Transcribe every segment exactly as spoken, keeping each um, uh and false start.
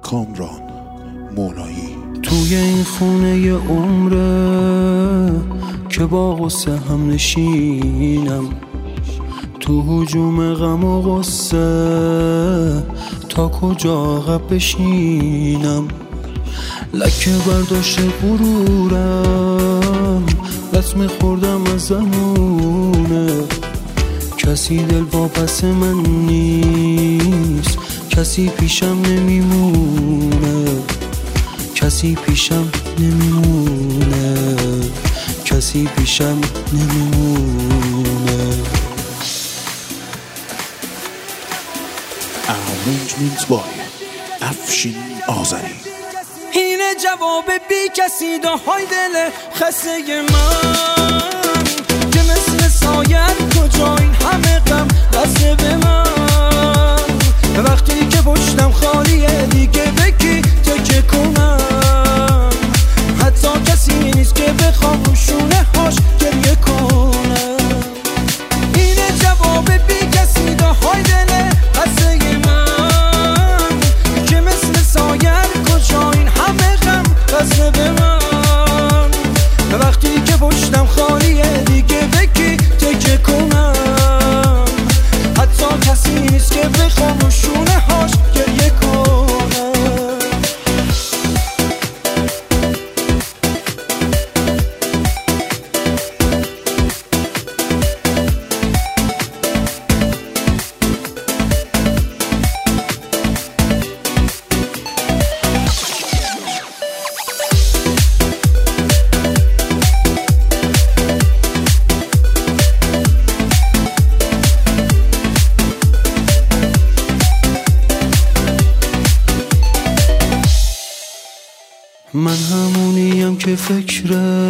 کامران مولایی. توی این خونه ی عمره که با غصه هم نشینم، تو هجوم غم و غصه تا کجا عقب بشینم. لکه برداشت غرورم، لطمه خوردم از زمونه. کسی دل واپس من نیست، کسی پیشم نمیمونه، کسی پیشم نمیمونه، کسی پیشم نمیمونه. Arrangement by افشین آذری. اینه جواب بی کسی داهای دل خسته من، که مثل سایر کجا این همه غم بسته به من. وقتی که پشتم خالیه دیگه به کی تکه کنم؟ حتی کسی نیست که بخوام روشونه هاش گریه کنم. اینه جواب بی کسی داهای دل خسته من، که مثل سایر کجا این همه غم بسته به من. وقتی که پشتم خالیه دیگه به کی تکه کنم؟ حتی کسی نیست که بخوام روشونه هاش گریه کنم. من همونیم که فکر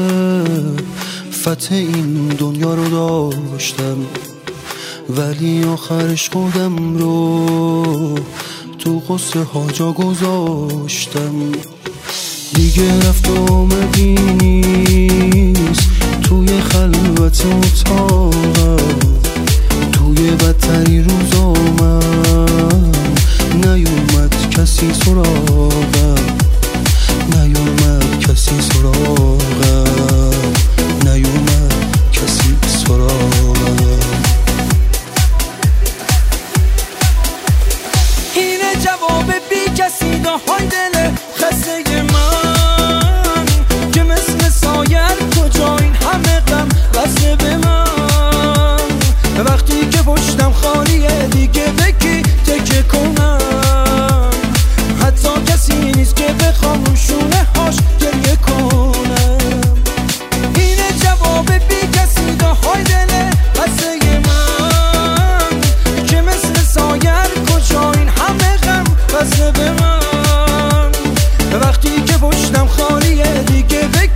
فتح این دنیا رو داشتم، ولی آخرش خودم رو تو قصه ها جا گذاشتم. دیگه رفت و آمدی نیست توی خلوت اتاقم، توی بدتری روزا من نیومد کسی سراغم، نیومد کسی سراغم، نیومد کسی سراغم. اینه جواب بی کسی داهای دل خسته من، که مثل سایر کجا این همه غم بسته به من. وقتی که پشتم خالیه دیگه به کی تکه کنم؟ حتی کسی نیست که بخوام روشونه هاش گریه کنم. اینه جواب بی کسی داهای دل خسته من، که مثل سایر کجا این همه غم بسته به من. وقتی که پشتم خالیه دیگه به